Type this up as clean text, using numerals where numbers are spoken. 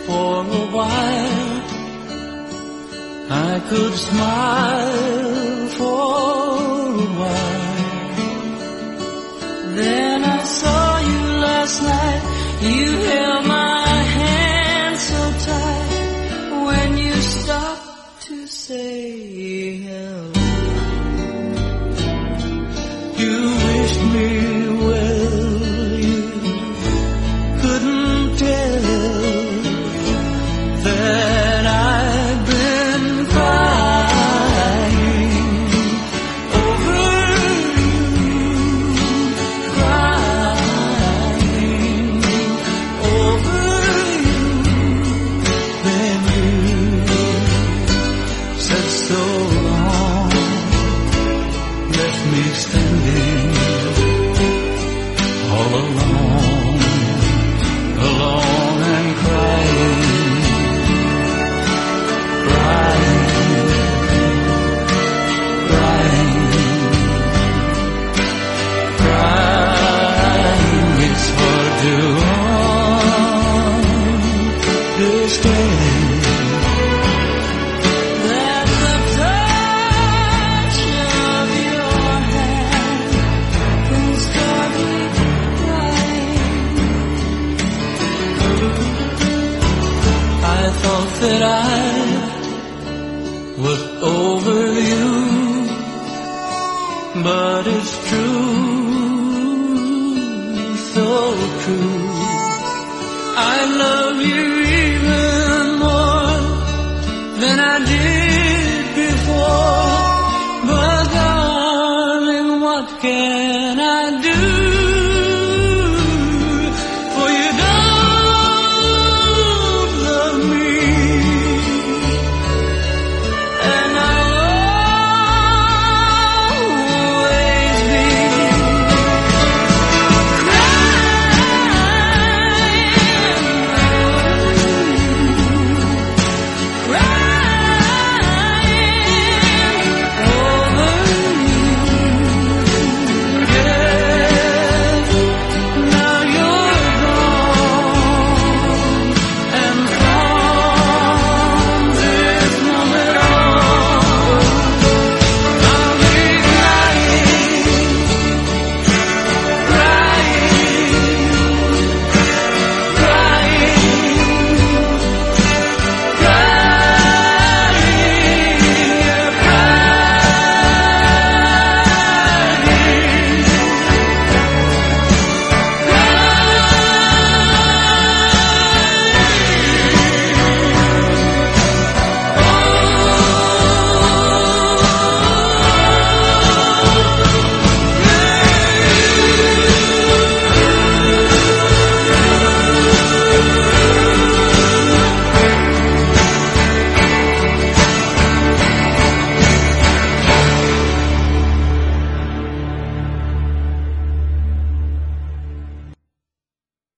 for a while. I could smile for a while. Then I saw you last night. You held my hand so tight. When you stopped to say hello, you wished me well. You couldn't tell that I'd been crying over you, crying over you. Then you said so long, left me standing all alone, alone and crying. That I was over you, but it's true, so true. I love you even more than I did